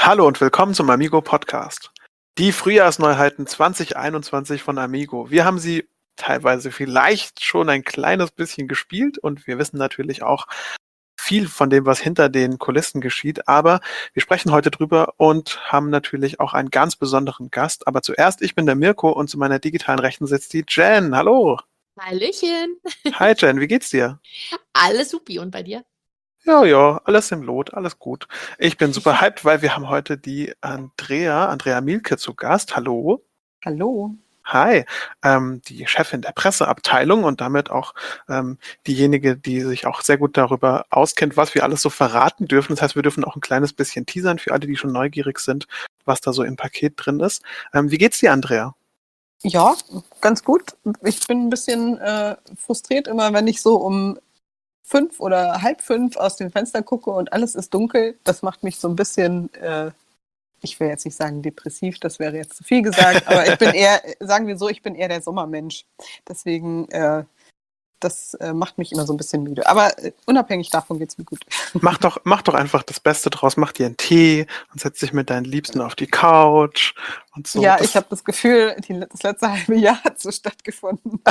Hallo und willkommen zum Amigo Podcast. Die Frühjahrsneuheiten 2021 von Amigo. Wir haben sie teilweise vielleicht schon ein kleines bisschen gespielt und wir wissen natürlich auch viel von dem, was hinter den Kulissen geschieht, aber wir sprechen heute drüber und haben natürlich auch einen ganz besonderen Gast. Aber zuerst, ich bin der Mirko und zu meiner digitalen Rechten sitzt die Jen. Hallo. Hallöchen. Hi Jen, wie geht's dir? Alles supi. Und bei dir? Ja, alles im Lot, alles gut. Ich bin super hyped, weil wir haben heute die Andrea Mielke zu Gast. Hallo. Hallo. Hi, die Chefin der Presseabteilung und damit auch diejenige, die sich auch sehr gut darüber auskennt, was wir alles so verraten dürfen. Das heißt, wir dürfen auch ein kleines bisschen teasern für alle, die schon neugierig sind, was da so im Paket drin ist. Wie geht's dir, Andrea? Ja, ganz gut. Ich bin ein bisschen frustriert immer, wenn ich so um 5 oder 4:30 aus dem Fenster gucke und alles ist dunkel. Das macht mich so ein bisschen, ich will jetzt nicht sagen depressiv, das wäre jetzt zu viel gesagt, aber ich bin eher, sagen wir so, ich bin eher der Sommermensch. Deswegen, das macht mich immer so ein bisschen müde. Aber unabhängig davon geht's mir gut. Mach doch einfach das Beste draus. Mach dir einen Tee und setz dich mit deinen Liebsten auf die Couch und so. Ja, ich habe das Gefühl, das letzte halbe Jahr hat so stattgefunden.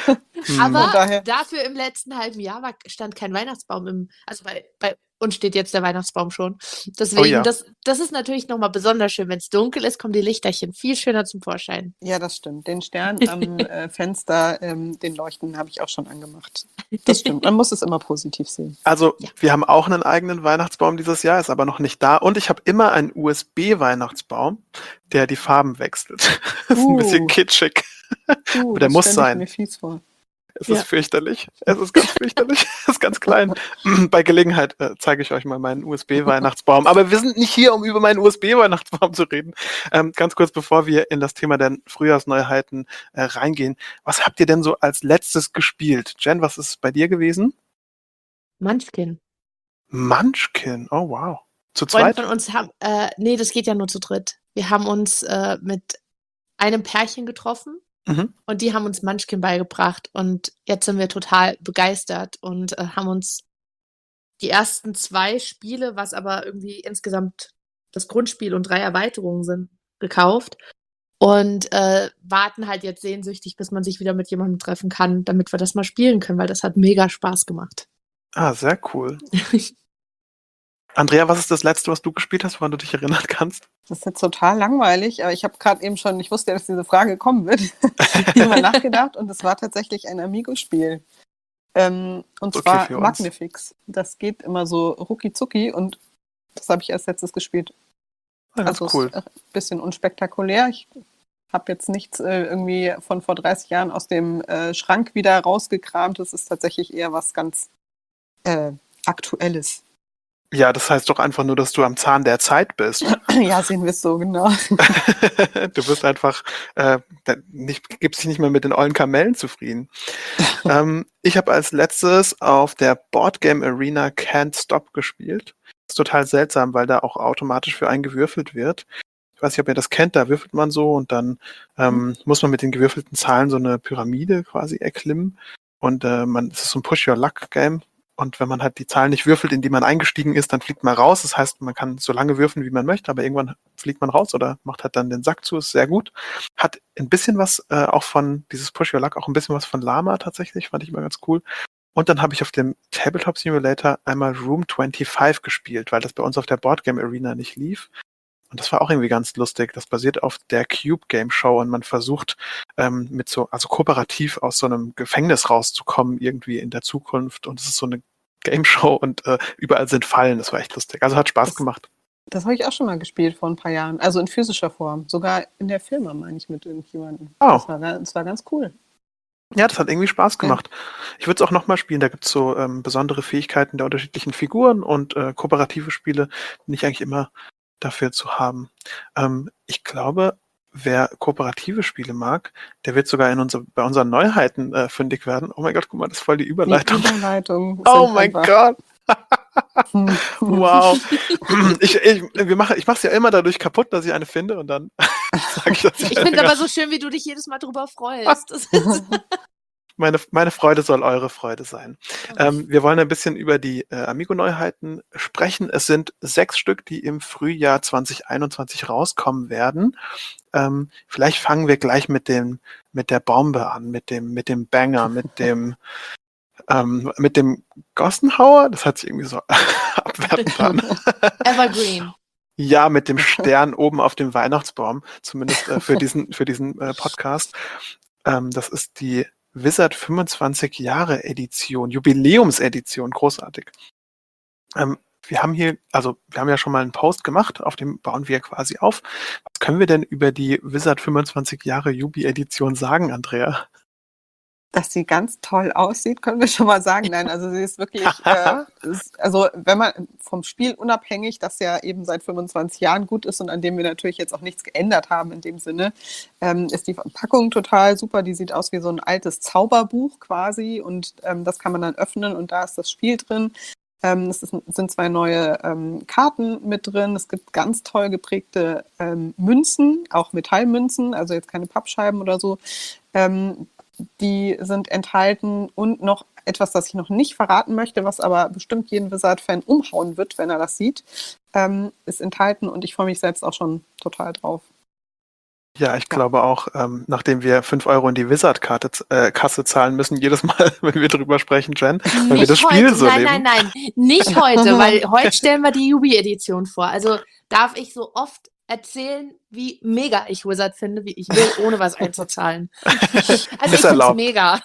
Aber dafür im letzten halben Jahr stand kein Weihnachtsbaum also bei uns steht jetzt der Weihnachtsbaum schon. Deswegen, ja. das ist natürlich nochmal besonders schön. Wenn es dunkel ist, kommen die Lichterchen viel schöner zum Vorschein. Ja, das stimmt. Den Stern am Fenster, den Leuchten habe ich auch schon angemacht. Das stimmt. Man muss es immer positiv sehen. Also, Ja. wir haben auch einen eigenen Weihnachtsbaum dieses Jahr, ist aber noch nicht da. Und ich habe immer einen USB-Weihnachtsbaum, der die Farben wechselt. Das ist ein bisschen kitschig. Aber der muss sein. Mir fies vor. Es ist fürchterlich. Es ist ganz fürchterlich. Es ist ganz klein. Bei Gelegenheit zeige ich euch mal meinen USB-Weihnachtsbaum. Aber wir sind nicht hier, um über meinen USB-Weihnachtsbaum zu reden. Ganz kurz, bevor wir in das Thema der Frühjahrsneuheiten reingehen. Was habt ihr denn so als letztes gespielt? Jen, was ist bei dir gewesen? Munchkin. Munchkin? Oh, wow. Zu Freunde zweit? von uns haben, nee, das geht ja nur zu dritt. Wir haben uns mit einem Pärchen getroffen. Und die haben uns Munchkin beigebracht und jetzt sind wir total begeistert und haben uns die ersten 2 Spiele, was aber irgendwie insgesamt das Grundspiel und 3 Erweiterungen sind, gekauft und warten halt jetzt sehnsüchtig, bis man sich wieder mit jemandem treffen kann, damit wir das mal spielen können, weil das hat mega Spaß gemacht. Ah, sehr cool. Andrea, was ist das Letzte, was du gespielt hast, woran du dich erinnern kannst? Das ist jetzt total langweilig, aber ich habe gerade eben schon, ich wusste ja, dass diese Frage kommen wird, mal nachgedacht und es war tatsächlich ein Amigo-Spiel. Und zwar Magnifix. Das geht immer so rucki-zucki und das habe ich erst letztes gespielt. Ja, ganz also cool. Ist ein bisschen unspektakulär. Ich habe jetzt nichts irgendwie von vor 30 Jahren aus dem Schrank wieder rausgekramt. Das ist tatsächlich eher was ganz Aktuelles. Ja, das heißt doch einfach nur, dass du am Zahn der Zeit bist. Ja, sehen wir es so, genau. Du bist einfach, gibst dich nicht mehr mit den ollen Kamellen zufrieden. Ich habe als letztes auf der Boardgame Arena Can't Stop gespielt. Das ist total seltsam, weil da auch automatisch für einen gewürfelt wird. Ich weiß nicht, ob ihr das kennt, da würfelt man so und dann muss man mit den gewürfelten Zahlen so eine Pyramide quasi erklimmen. Und es ist so ein Push-Your-Luck-Game. Und wenn man halt die Zahlen nicht würfelt, in die man eingestiegen ist, dann fliegt man raus. Das heißt, man kann so lange würfeln, wie man möchte, aber irgendwann fliegt man raus oder macht halt dann den Sack zu. Ist sehr gut. Hat ein bisschen was auch von dieses Push Your Luck, auch ein bisschen was von Llama tatsächlich, fand ich immer ganz cool. Und dann habe ich auf dem Tabletop Simulator einmal Room 25 gespielt, weil das bei uns auf der Boardgame Arena nicht lief. Und das war auch irgendwie ganz lustig. Das basiert auf der Cube Game Show und man versucht also kooperativ aus so einem Gefängnis rauszukommen irgendwie in der Zukunft. Und es ist so eine Game Show und überall sind Fallen. Das war echt lustig. Also hat Spaß gemacht. Das habe ich auch schon mal gespielt vor ein paar Jahren. Also in physischer Form. Sogar in der Firma, meine ich, mit irgendjemandem. Oh. Das war ganz cool. Ja, das hat irgendwie Spaß gemacht. Ja. Ich würde es auch nochmal spielen. Da gibt es so besondere Fähigkeiten der unterschiedlichen Figuren und kooperative Spiele, die ich eigentlich immer dafür zu haben. Ich glaube, wer kooperative Spiele mag, der wird sogar bei unseren Neuheiten fündig werden. Oh mein Gott, guck mal, das ist voll die Überleitung. Die Überleitung. Oh mein Gott. Wow. Ich mache es ja immer dadurch kaputt, dass ich eine finde und dann sage ich das. Ich finde es aber so schön, wie du dich jedes Mal drüber freust. Meine Freude soll eure Freude sein. Wir wollen ein bisschen über die Amigo-Neuheiten sprechen. Es sind 6 Stück, die im Frühjahr 2021 rauskommen werden. Vielleicht fangen wir gleich mit der Bombe an, mit dem Banger, mit dem Gossenhauer. Das hört sich irgendwie so abwertend an. Evergreen. Ja, mit dem Stern oben auf dem Weihnachtsbaum, zumindest für diesen Podcast. Das ist die Wizard 25 Jahre Edition, Jubiläumsedition, großartig. Wir haben ja schon mal einen Post gemacht, auf dem bauen wir quasi auf. Was können wir denn über die Wizard 25 Jahre Jubi-Edition sagen, Andrea? Dass sie ganz toll aussieht, können wir schon mal sagen. Nein, also sie ist wirklich, also wenn man vom Spiel unabhängig, das ja eben seit 25 Jahren gut ist und an dem wir natürlich jetzt auch nichts geändert haben in dem Sinne, ist die Verpackung total super. Die sieht aus wie so ein altes Zauberbuch quasi und das kann man dann öffnen und da ist das Spiel drin. Sind 2 neue Karten mit drin. Es gibt ganz toll geprägte Münzen, auch Metallmünzen, also jetzt keine Pappscheiben oder so. Die sind enthalten und noch etwas, das ich noch nicht verraten möchte, was aber bestimmt jeden Wizard-Fan umhauen wird, wenn er das sieht, ist enthalten und ich freue mich selbst auch schon total drauf. Ja, ich glaube auch, nachdem wir 5 Euro in die Wizard-Kasse zahlen müssen, jedes Mal, wenn wir drüber sprechen, Jen, weil wir das Spiel so leben. Nein, nicht heute, weil heute stellen wir die Yubi-Edition vor. Also darf ich so oft erzählen, wie mega ich Wizard finde, wie ich will, ohne was einzuzahlen. Also ich finde es mega.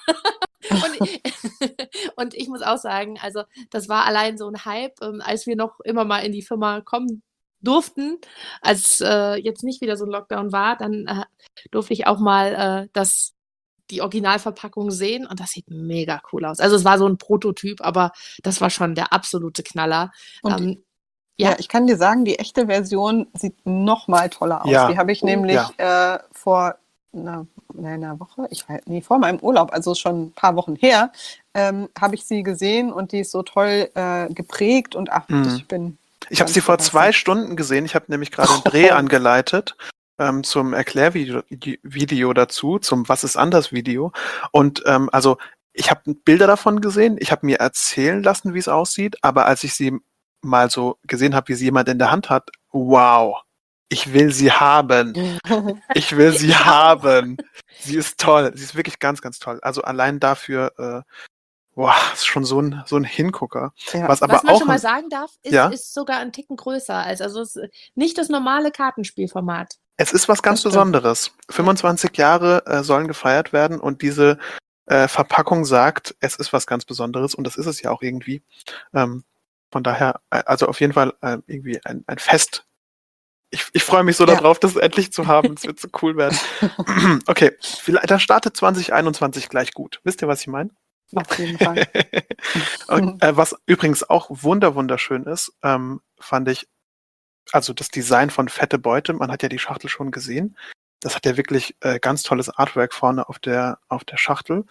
Und ich muss auch sagen, also das war allein so ein Hype, als wir noch immer mal in die Firma kommen durften, als jetzt nicht wieder so ein Lockdown war, dann durfte ich auch mal die Originalverpackung sehen und das sieht mega cool aus. Also es war so ein Prototyp, aber das war schon der absolute Knaller. Ja, ich kann dir sagen, die echte Version sieht noch mal toller aus. Ja. Die habe ich nämlich vor einer Woche, vor meinem Urlaub, also schon ein paar Wochen her, habe ich sie gesehen und die ist so toll geprägt und ich habe sie vor 2 Stunden gesehen. Ich habe nämlich gerade einen Dreh angeleitet zum Erklärvideo dazu, zum Was ist anders Video. Und also ich habe Bilder davon gesehen, ich habe mir erzählen lassen, wie es aussieht, aber als ich sie mal so gesehen habe, wie sie jemand in der Hand hat, wow, ich will sie haben. Ich will sie haben. Sie ist toll. Sie ist wirklich ganz, ganz toll. Also allein dafür, ist schon so ein Hingucker. Ja. Was man schon mal sagen darf, ist sogar ein Ticken größer. Also es ist nicht das normale Kartenspielformat. Es ist was ganz Besonderes. 25 Jahre sollen gefeiert werden und diese Verpackung sagt, es ist was ganz Besonderes und das ist es ja auch irgendwie. Von daher, also auf jeden Fall irgendwie ein Fest. Ich freue mich so darauf, das endlich zu haben. Es wird so cool werden. Okay, dann startet 2021 gleich gut. Wisst ihr, was ich meine? Auf jeden Fall. Und, was übrigens auch wunderschön ist, fand ich, also das Design von Fette Beute, man hat ja die Schachtel schon gesehen. Das hat ja wirklich ganz tolles Artwork vorne auf der Schachtel.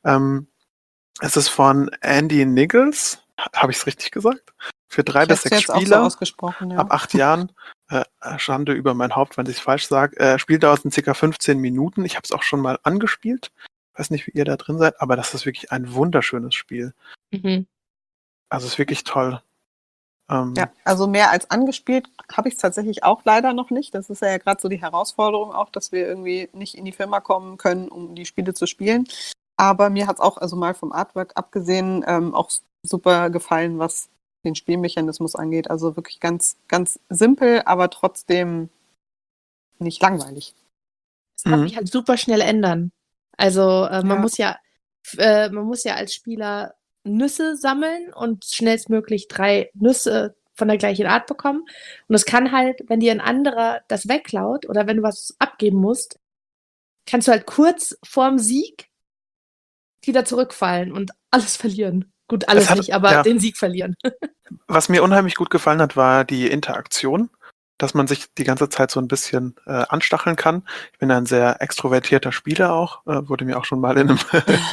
Es ist von Andy Niggles. Habe ich es richtig gesagt? Für 3 bis 6 Spieler ab 8 Jahren. Schande über mein Haupt, wenn ich es falsch sage. Spieldauer sind ca. 15 Minuten. Ich habe es auch schon mal angespielt. Weiß nicht, wie ihr da drin seid, aber das ist wirklich ein wunderschönes Spiel. Mhm. Also es ist wirklich toll. Ja, also mehr als angespielt habe ich es tatsächlich auch leider noch nicht. Das ist ja gerade so die Herausforderung auch, dass wir irgendwie nicht in die Firma kommen können, um die Spiele zu spielen. Aber mir hat es auch, also mal vom Artwork abgesehen, auch super gefallen, was den Spielmechanismus angeht. Also wirklich ganz, ganz simpel, aber trotzdem nicht langweilig. Das kann mich halt super schnell ändern. Also man muss ja als Spieler Nüsse sammeln und schnellstmöglich 3 Nüsse von der gleichen Art bekommen. Und es kann halt, wenn dir ein anderer das wegklaut oder wenn du was abgeben musst, kannst du halt kurz vorm Sieg wieder zurückfallen und alles verlieren. Gut, alles nicht, aber den Sieg verlieren. Was mir unheimlich gut gefallen hat, war die Interaktion. dass man sich die ganze Zeit so ein bisschen anstacheln kann. Ich bin ein sehr extrovertierter Spieler auch, wurde mir auch schon mal in einem,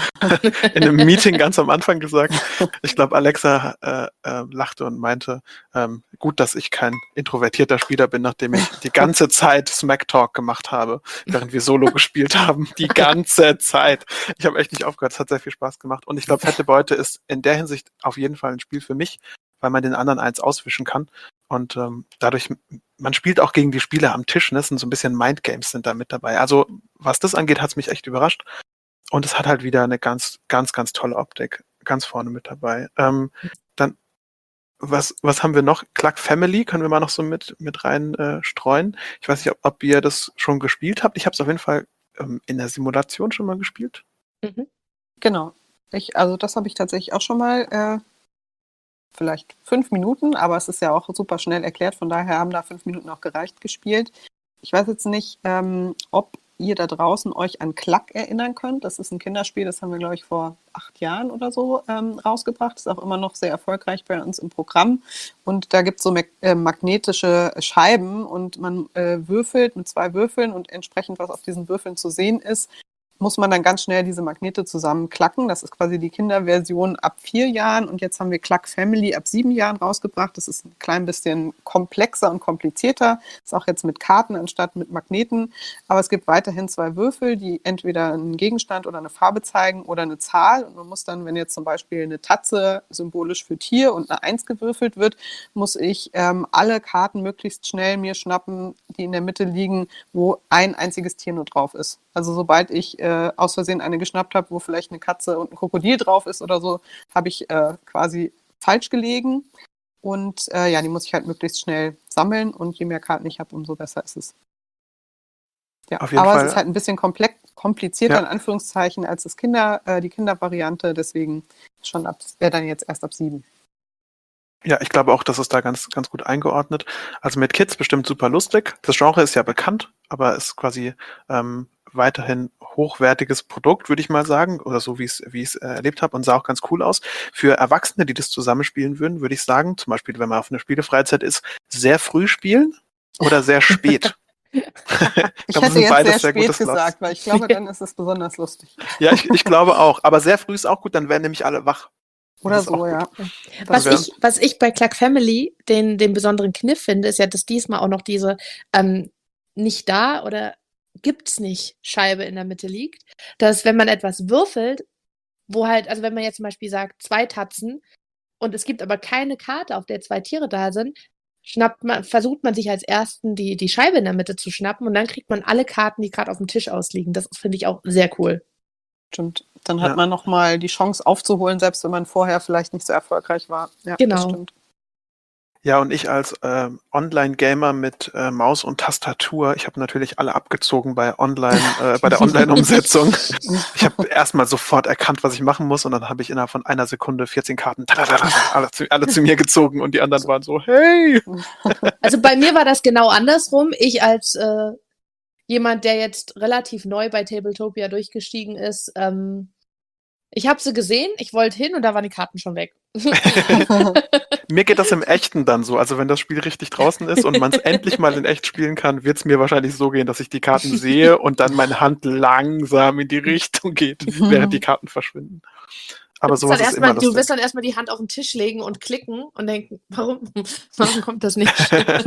in einem Meeting ganz am Anfang gesagt. Ich glaube, Alexa lachte und meinte, gut, dass ich kein introvertierter Spieler bin, nachdem ich die ganze Zeit Smack Talk gemacht habe, während wir Solo gespielt haben. Die ganze Zeit. Ich habe echt nicht aufgehört. Es hat sehr viel Spaß gemacht. Und ich glaube, Fette Beute ist in der Hinsicht auf jeden Fall ein Spiel für mich, weil man den anderen eins auswischen kann. Und dadurch, man spielt auch gegen die Spieler am Tisch, ne? Es sind so ein bisschen Mindgames sind da mit dabei. Also was das angeht, hat es mich echt überrascht. Und es hat halt wieder eine ganz, ganz, ganz tolle Optik. Ganz vorne mit dabei. Dann, was haben wir noch? Cluck Family können wir mal noch so mit rein streuen. Ich weiß nicht, ob ihr das schon gespielt habt. Ich habe es auf jeden Fall in der Simulation schon mal gespielt. Mhm. Genau. Also das habe ich tatsächlich auch schon mal vielleicht 5 Minuten, aber es ist ja auch super schnell erklärt, von daher haben da 5 Minuten auch gereicht gespielt. Ich weiß jetzt nicht, ob ihr da draußen euch an Cluck erinnern könnt. Das ist ein Kinderspiel, das haben wir, glaube ich, vor 8 Jahren oder so rausgebracht. Ist auch immer noch sehr erfolgreich bei uns im Programm. Und da gibt es so magnetische Scheiben und man würfelt mit 2 Würfeln und entsprechend, was auf diesen Würfeln zu sehen ist, muss man dann ganz schnell diese Magnete zusammenklacken. Das ist quasi die Kinderversion ab 4 Jahren und jetzt haben wir Cluck Family ab 7 Jahren rausgebracht. Das ist ein klein bisschen komplexer und komplizierter. Ist auch jetzt mit Karten anstatt mit Magneten. Aber es gibt weiterhin 2 Würfel, die entweder einen Gegenstand oder eine Farbe zeigen oder eine Zahl. Und man muss dann, wenn jetzt zum Beispiel eine Tatze symbolisch für Tier und eine 1 gewürfelt wird, muss ich alle Karten möglichst schnell mir schnappen, die in der Mitte liegen, wo ein einziges Tier nur drauf ist. Also sobald ich aus Versehen eine geschnappt habe, wo vielleicht eine Katze und ein Krokodil drauf ist oder so, habe ich quasi falsch gelegen. Und die muss ich halt möglichst schnell sammeln und je mehr Karten ich habe, umso besser ist es. Ja, Auf jeden aber Fall. es ist halt ein bisschen komplizierter Ja. in Anführungszeichen als die Kindervariante, deswegen wäre dann jetzt erst ab 7. Ja, ich glaube auch, das ist da ganz, ganz gut eingeordnet. Also mit Kids bestimmt super lustig. Das Genre ist ja bekannt, aber ist quasi weiterhin hochwertiges Produkt, würde ich mal sagen, oder so wie ich es erlebt habe und sah auch ganz cool aus. Für Erwachsene, die das zusammenspielen würden, würde ich sagen, zum Beispiel, wenn man auf einer Spielefreizeit ist, sehr früh spielen oder sehr spät. Ich hätte jetzt sehr spät gesagt, weil ich glaube, dann ist es besonders lustig. Ja, ich glaube auch. Aber sehr früh ist auch gut, dann werden nämlich alle wach. Oder so, ja. Was ich bei Cluck Family den besonderen Kniff finde, ist ja, dass diesmal auch noch diese nicht da oder gibt's nicht Scheibe in der Mitte liegt. Dass, wenn man etwas würfelt, wo halt, also wenn man jetzt zum Beispiel sagt, 2 Tatzen und es gibt aber keine Karte, auf der 2 Tiere da sind, versucht man sich als Ersten die Scheibe in der Mitte zu schnappen und dann kriegt man alle Karten, die gerade auf dem Tisch ausliegen. Das finde ich auch sehr cool. Stimmt. Dann hat man nochmal die Chance aufzuholen, selbst wenn man vorher vielleicht nicht so erfolgreich war. Ja, genau. Das stimmt. Ja, und ich als Online-Gamer mit Maus und Tastatur, ich habe natürlich alle abgezogen bei der Online-Umsetzung. Ich habe erstmal sofort erkannt, was ich machen muss und dann habe ich innerhalb von einer Sekunde 14 Karten alle zu mir gezogen und die anderen waren so, hey! Also bei mir war das genau andersrum. Ich als jemand, der jetzt relativ neu bei Tabletopia durchgestiegen ist, ich habe sie gesehen, ich wollte hin und da waren die Karten schon weg. Mir geht das im Echten dann so. Also wenn das Spiel richtig draußen ist und man es endlich mal in echt spielen kann, wird es mir wahrscheinlich so gehen, dass ich die Karten sehe und dann meine Hand langsam in die Richtung geht, während die Karten verschwinden. Aber sowas ist immer lustig. Du wirst dann erstmal die Hand auf den Tisch legen und klicken und denken, warum kommt das nicht?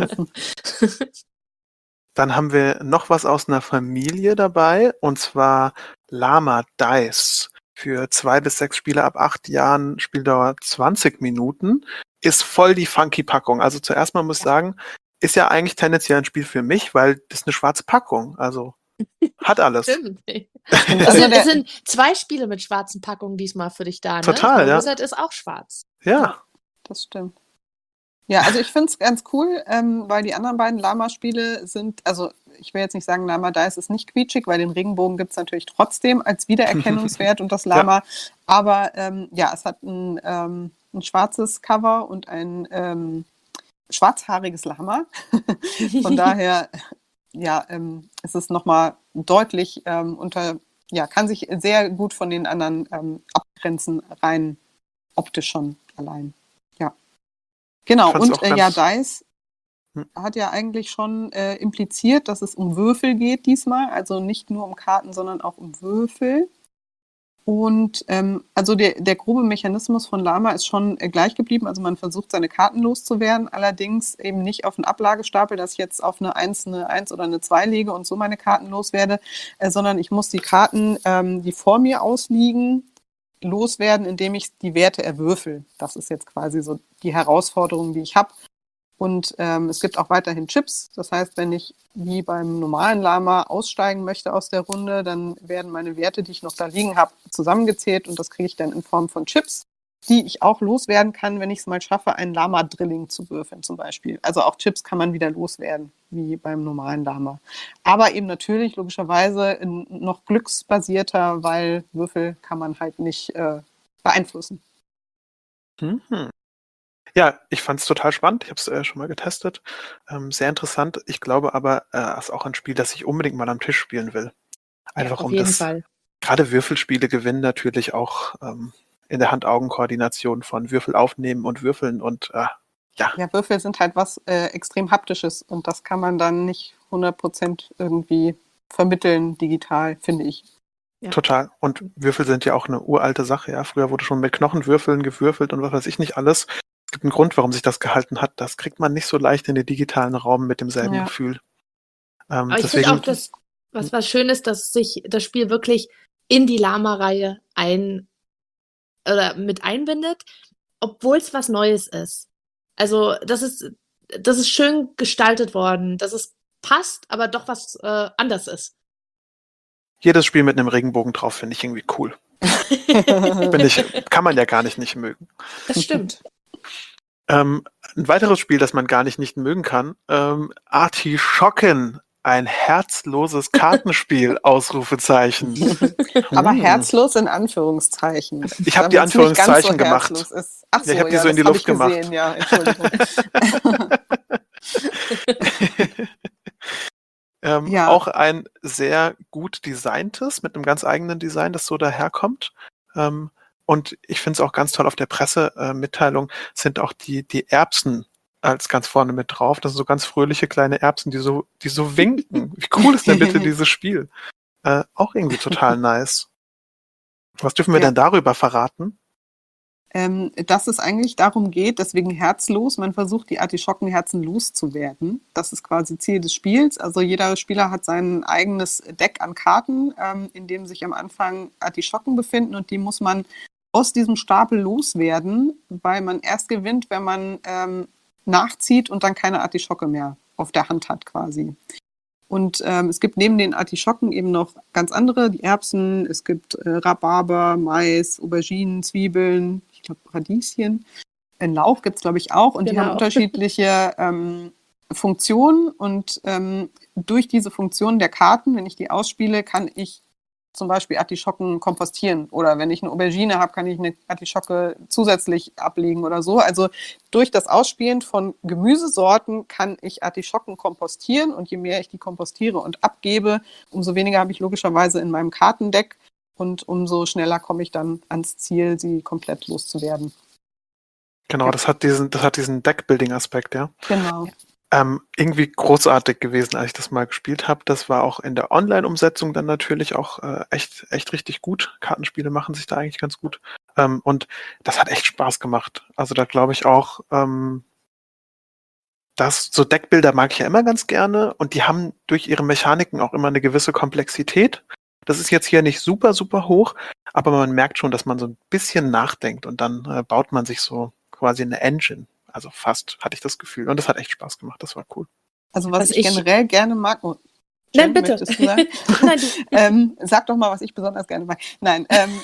Dann haben wir noch was aus einer Familie dabei und zwar Lama Dice. Für 2 bis 6 Spieler ab 8 Jahren, Spieldauer 20 Minuten, ist voll die funky Packung. Also zuerst mal muss ich sagen, ist ja eigentlich tendenziell ein Spiel für mich, weil das ist eine schwarze Packung. Also hat alles. Stimmt. Es sind 2 Spiele mit schwarzen Packungen diesmal für dich da, ne? Total, ja. Wizard ist auch schwarz. Ja. Das stimmt. Ja, also ich finde es ganz cool, weil die anderen beiden Lama-Spiele sind, also ich will jetzt nicht sagen, Lama Dice ist nicht quietschig, weil den Regenbogen gibt es natürlich trotzdem als Wiedererkennungswert und das Lama. Ja. Aber es hat ein schwarzes Cover und ein schwarzhaariges Lama. Von daher, ist es nochmal deutlich kann sich sehr gut von den anderen abgrenzen, rein optisch schon allein. Ja. Genau, und Dice. hat ja eigentlich schon impliziert, dass es um Würfel geht diesmal. Also nicht nur um Karten, sondern auch um Würfel. Und also der grobe Mechanismus von Lama ist schon gleich geblieben. Also man versucht, seine Karten loszuwerden, allerdings eben nicht auf einen Ablagestapel, dass ich jetzt auf eine 1 oder eine 2 lege und so meine Karten loswerde, sondern ich muss die Karten, die vor mir ausliegen, loswerden, indem ich die Werte erwürfel. Das ist jetzt quasi so die Herausforderung, die ich habe. Und es gibt auch weiterhin Chips. Das heißt, wenn ich wie beim normalen Lama aussteigen möchte aus der Runde, dann werden meine Werte, die ich noch da liegen habe, zusammengezählt und das kriege ich dann in Form von Chips, die ich auch loswerden kann, wenn ich es mal schaffe, einen Lama-Drilling zu würfeln zum Beispiel. Also auch Chips kann man wieder loswerden, wie beim normalen Lama. Aber eben natürlich logischerweise noch glücksbasierter, weil Würfel kann man halt nicht beeinflussen. Mhm. Ja, ich fand es total spannend. Ich habe es schon mal getestet. Sehr interessant. Ich glaube aber, es ist auch ein Spiel, das ich unbedingt mal am Tisch spielen will. Einfach Auf um jeden das, Fall. gerade Würfelspiele gewinnen natürlich auch in der Hand-Augen-Koordination von Würfel aufnehmen und würfeln und ja. Ja, Würfel sind halt was extrem Haptisches und das kann man dann nicht 100% irgendwie vermitteln digital, finde ich. Ja. Total. Und Würfel sind ja auch eine uralte Sache. Ja, früher wurde schon mit Knochenwürfeln gewürfelt und was weiß ich nicht alles. Es gibt einen Grund, warum sich das gehalten hat. Das kriegt man nicht so leicht in den digitalen Raum mit demselben Ja. Gefühl. Aber ich finde auch, dass was schön ist, dass sich das Spiel wirklich in die Lama-Reihe mit einbindet, obwohl es was Neues ist. Also das ist schön gestaltet worden, dass es passt, aber doch was anders ist. Jedes Spiel mit einem Regenbogen drauf finde ich irgendwie cool. Kann man ja gar nicht mögen. Das stimmt. Ein weiteres Spiel, das man gar nicht mögen kann, Artischocken, ein herzloses Kartenspiel, Ausrufezeichen. Aber herzlos in Anführungszeichen. Ich habe die Anführungszeichen gemacht. Ach so, ich habe die so in die Luft gemacht. Gesehen. Ja, Entschuldigung. Ja. Auch ein sehr gut designtes, mit einem ganz eigenen Design, das so daherkommt. Und ich finde es auch ganz toll, auf der Pressemitteilung sind auch die Erbsen als ganz vorne mit drauf. Das sind so ganz fröhliche kleine Erbsen, die so winken. Wie cool ist denn bitte dieses Spiel? Auch irgendwie total nice. Was dürfen wir denn darüber verraten? Dass es eigentlich darum geht, deswegen herzlos, man versucht, die Artischockenherzen loszuwerden. Das ist quasi Ziel des Spiels. Also jeder Spieler hat sein eigenes Deck an Karten, in dem sich am Anfang Artischocken befinden und die muss man aus diesem Stapel loswerden, weil man erst gewinnt, wenn man nachzieht und dann keine Artischocke mehr auf der Hand hat quasi. Und es gibt neben den Artischocken eben noch ganz andere, die Erbsen, es gibt Rhabarber, Mais, Auberginen, Zwiebeln, ich glaube Radieschen. Einen Lauch gibt es, glaube ich, auch. Und die haben unterschiedliche Funktionen. Und durch diese Funktionen der Karten, wenn ich die ausspiele, kann ich zum Beispiel Artischocken kompostieren. Oder wenn ich eine Aubergine habe, kann ich eine Artischocke zusätzlich ablegen oder so. Also durch das Ausspielen von Gemüsesorten kann ich Artischocken kompostieren. Und je mehr ich die kompostiere und abgebe, umso weniger habe ich logischerweise in meinem Kartendeck. Und umso schneller komme ich dann ans Ziel, sie komplett loszuwerden. Genau, ja. Das hat diesen Deck-Building-Aspekt, ja. Genau. Irgendwie großartig gewesen, als ich das mal gespielt habe. Das war auch in der Online-Umsetzung dann natürlich auch echt richtig gut. Kartenspiele machen sich da eigentlich ganz gut. Und das hat echt Spaß gemacht. Also da glaube ich auch, so Deckbilder mag ich ja immer ganz gerne und die haben durch ihre Mechaniken auch immer eine gewisse Komplexität. Das ist jetzt hier nicht super, super hoch, aber man merkt schon, dass man so ein bisschen nachdenkt und dann baut man sich so quasi eine Engine. Also fast, hatte ich das Gefühl. Und das hat echt Spaß gemacht. Das war cool. Also was ich generell gerne mag... Oh, Nein, bitte. Sag doch mal, was ich besonders gerne mag. Nein,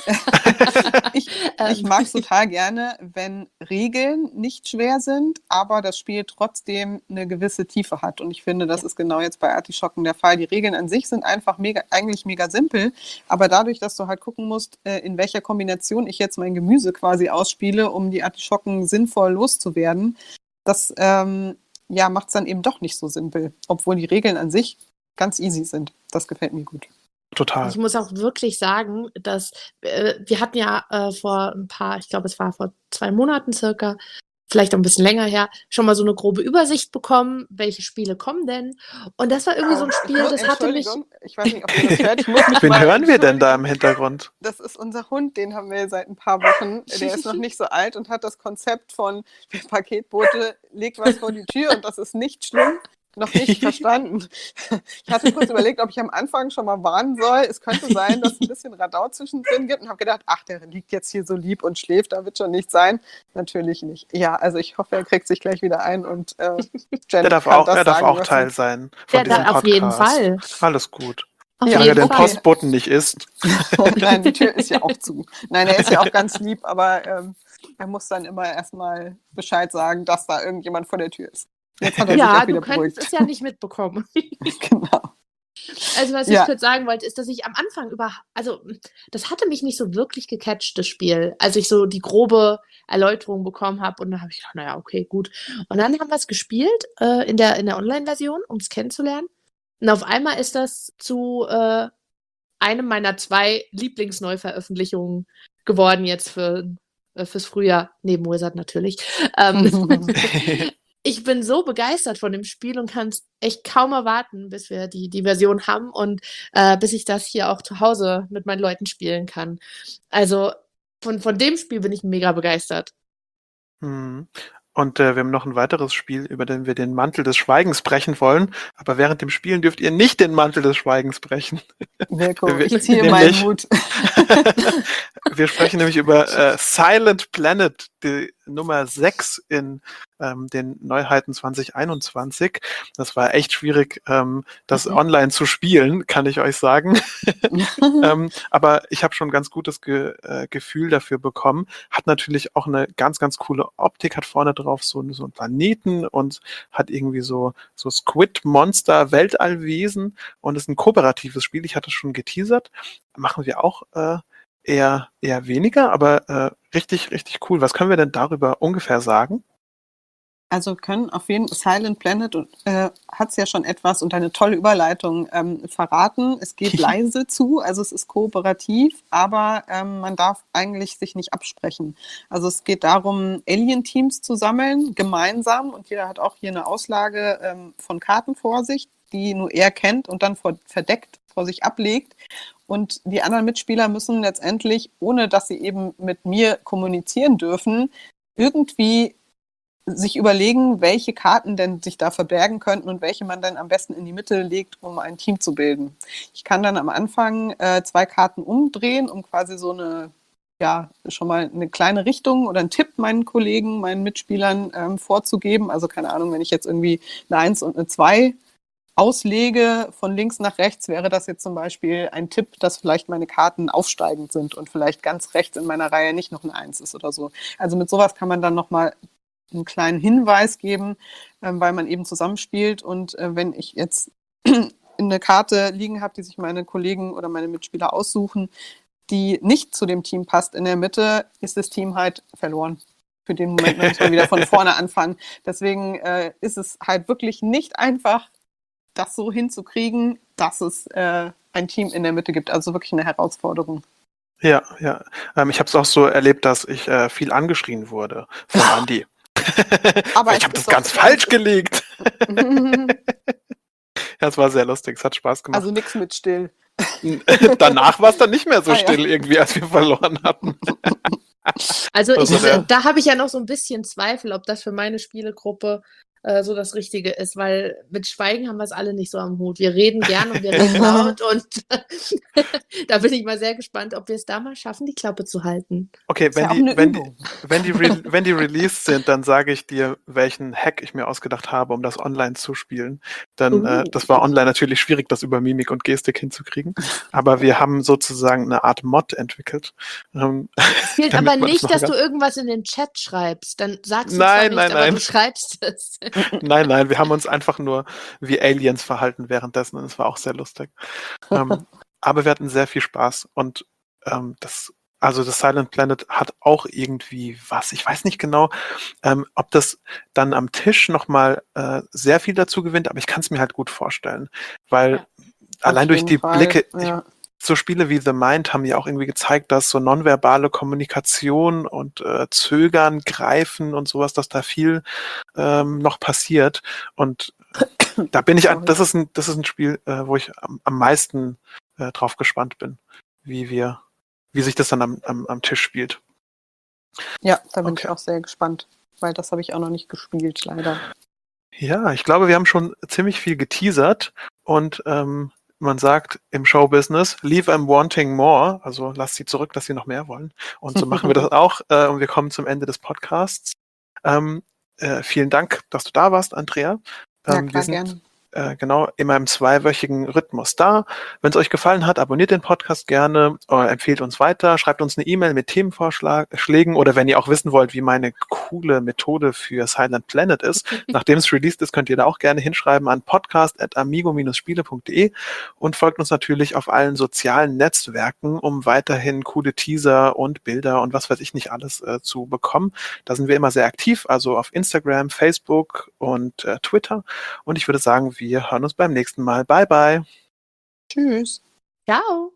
ich mag es total gerne, wenn Regeln nicht schwer sind, aber das Spiel trotzdem eine gewisse Tiefe hat. Und ich finde, das ist genau jetzt bei Artischocken der Fall. Die Regeln an sich sind einfach eigentlich mega simpel, aber dadurch, dass du halt gucken musst, in welcher Kombination ich jetzt mein Gemüse quasi ausspiele, um die Artischocken sinnvoll loszuwerden, das macht es dann eben doch nicht so simpel, obwohl die Regeln an sich ganz easy sind. Das gefällt mir gut. Total. Ich muss auch wirklich sagen, dass wir hatten ja ich glaube, es war vor 2 Monaten circa, vielleicht auch ein bisschen länger her, schon mal so eine grobe Übersicht bekommen, welche Spiele kommen denn. Und das war irgendwie so ein Spiel, das hatte mich... Ich weiß nicht, ob ihr das hört. Ich muss mich Wen mal hören wir denn da im Hintergrund? Das ist unser Hund, den haben wir seit ein paar Wochen. Der ist noch nicht so alt und hat das Konzept von der Paketbote, legt was vor die Tür und das ist nicht schlimm, noch nicht verstanden. Ich hatte kurz überlegt, ob ich am Anfang schon mal warnen soll. Es könnte sein, dass es ein bisschen Radau zwischendrin gibt und habe gedacht, ach, der liegt jetzt hier so lieb und schläft, da wird schon nichts sein. Natürlich nicht. Ja, also ich hoffe, er kriegt sich gleich wieder ein und Jen Er darf auch Teil sein von diesem Podcast. Auf jeden Fall. Alles gut. Solange er den Postboten nicht isst. Nein, die Tür ist ja auch zu. Nein, er ist ja auch ganz lieb, aber er muss dann immer erstmal Bescheid sagen, dass da irgendjemand vor der Tür ist. Jetzt hat er sich auch wieder beruhigt. Du könntest es ja nicht mitbekommen. Genau. Also was ich kurz sagen wollte, ist, dass ich am Anfang das hatte mich nicht so wirklich gecatcht, das Spiel, als ich so die grobe Erläuterung bekommen habe und dann habe ich gedacht, naja, okay, gut. Und dann haben wir es gespielt in der Online-Version, um es kennenzulernen. Und auf einmal ist das zu einem meiner 2 Lieblingsneuveröffentlichungen geworden jetzt fürs Frühjahr, neben Wizard natürlich. Ich bin so begeistert von dem Spiel und kann es echt kaum erwarten, bis wir die Version haben und bis ich das hier auch zu Hause mit meinen Leuten spielen kann. Also von dem Spiel bin ich mega begeistert. Und wir haben noch ein weiteres Spiel, über den wir den Mantel des Schweigens brechen wollen. Aber während dem Spielen dürft ihr nicht den Mantel des Schweigens brechen. Mirko, ich ziehe meinen Hut. Wir sprechen nämlich über Silent Planet, die Nummer 6 in den Neuheiten 2021. Das war echt schwierig, das online zu spielen, kann ich euch sagen. Aber ich habe schon ein ganz gutes Gefühl dafür bekommen. Hat natürlich auch eine ganz, ganz coole Optik, hat vorne drauf so einen Planeten und hat irgendwie so Squid-Monster, Weltallwesen und ist ein kooperatives Spiel. Ich hatte schon geteasert. Machen wir auch eher weniger, aber richtig, richtig cool. Was können wir denn darüber ungefähr sagen? Also können auf jeden Fall Silent Planet hat es ja schon etwas und eine tolle Überleitung verraten. Es geht leise zu, also es ist kooperativ, aber man darf eigentlich sich nicht absprechen. Also es geht darum, Alien-Teams zu sammeln, gemeinsam, und jeder hat auch hier eine Auslage von Karten vor sich, die nur er kennt und dann verdeckt vor sich ablegt. Und die anderen Mitspieler müssen letztendlich, ohne dass sie eben mit mir kommunizieren dürfen, irgendwie sich überlegen, welche Karten denn sich da verbergen könnten und welche man dann am besten in die Mitte legt, um ein Team zu bilden. Ich kann dann am Anfang 2 Karten umdrehen, um quasi so schon mal eine kleine Richtung oder einen Tipp meinen Kollegen, meinen Mitspielern vorzugeben. Also keine Ahnung, wenn ich jetzt irgendwie eine 1 und eine 2 auslege von links nach rechts, wäre das jetzt zum Beispiel ein Tipp, dass vielleicht meine Karten aufsteigend sind und vielleicht ganz rechts in meiner Reihe nicht noch eine 1 ist oder so. Also mit sowas kann man dann nochmal einen kleinen Hinweis geben, weil man eben zusammenspielt. Und wenn ich jetzt eine Karte liegen habe, die sich meine Kollegen oder meine Mitspieler aussuchen, die nicht zu dem Team passt in der Mitte, ist das Team halt verloren. Für den Moment muss man wieder von vorne anfangen. Deswegen ist es halt wirklich nicht einfach, das so hinzukriegen, dass es ein Team in der Mitte gibt. Also wirklich eine Herausforderung. Ja. Ich habe es auch so erlebt, dass ich viel angeschrien wurde von Andi. Aber ich habe das ganz falsch gelegt. Ja, es war sehr lustig, es hat Spaß gemacht. Also nichts mit still. Danach war es dann nicht mehr so still irgendwie, als wir verloren hatten. Also da habe ich ja noch so ein bisschen Zweifel, ob das für meine Spielegruppe so das Richtige ist, weil mit Schweigen haben wir es alle nicht so am Hut. Wir reden gern und wir reden laut und da bin ich mal sehr gespannt, ob wir es da mal schaffen, die Klappe zu halten. Okay, wenn die released sind, dann sage ich dir, welchen Hack ich mir ausgedacht habe, um das online zu spielen. Dann, das war online natürlich schwierig, das über Mimik und Gestik hinzukriegen, aber wir haben sozusagen eine Art Mod entwickelt. Es gilt aber nicht, dass du irgendwas in den Chat schreibst, dann sagst du aber du schreibst es. Nein, wir haben uns einfach nur wie Aliens verhalten währenddessen und es war auch sehr lustig. Aber wir hatten sehr viel Spaß und das Silent Planet hat auch irgendwie was. Ich weiß nicht genau, ob das dann am Tisch nochmal sehr viel dazu gewinnt, aber ich kann es mir halt gut vorstellen, weil allein durch die Blicke, so Spiele wie The Mind haben ja auch irgendwie gezeigt, dass so nonverbale Kommunikation und Zögern, Greifen und sowas, dass da viel noch passiert. Und da bin ich, das ist ein Spiel, wo ich am meisten drauf gespannt bin, wie sich das dann am Tisch spielt. Ja, da bin ich auch sehr gespannt, weil das habe ich auch noch nicht gespielt, leider. Ja, ich glaube, wir haben schon ziemlich viel geteasert und man sagt im Showbusiness, leave them wanting more, also lasst sie zurück, dass sie noch mehr wollen. Und so machen wir das auch und wir kommen zum Ende des Podcasts. Vielen Dank, dass du da warst, Andrea. Ja, klar, wir sind gerne. Genau immer im 2-wöchigen Rhythmus da. Wenn es euch gefallen hat, abonniert den Podcast gerne, empfehlt uns weiter, schreibt uns eine E-Mail mit Themenvorschlägen oder wenn ihr auch wissen wollt, wie meine coole Methode für Silent Planet ist, nachdem es released ist, könnt ihr da auch gerne hinschreiben an podcast@amigo-spiele.de und folgt uns natürlich auf allen sozialen Netzwerken, um weiterhin coole Teaser und Bilder und was weiß ich nicht alles zu bekommen. Da sind wir immer sehr aktiv, also auf Instagram, Facebook und Twitter. Und ich würde sagen, wir hören uns beim nächsten Mal. Bye, bye. Tschüss. Ciao.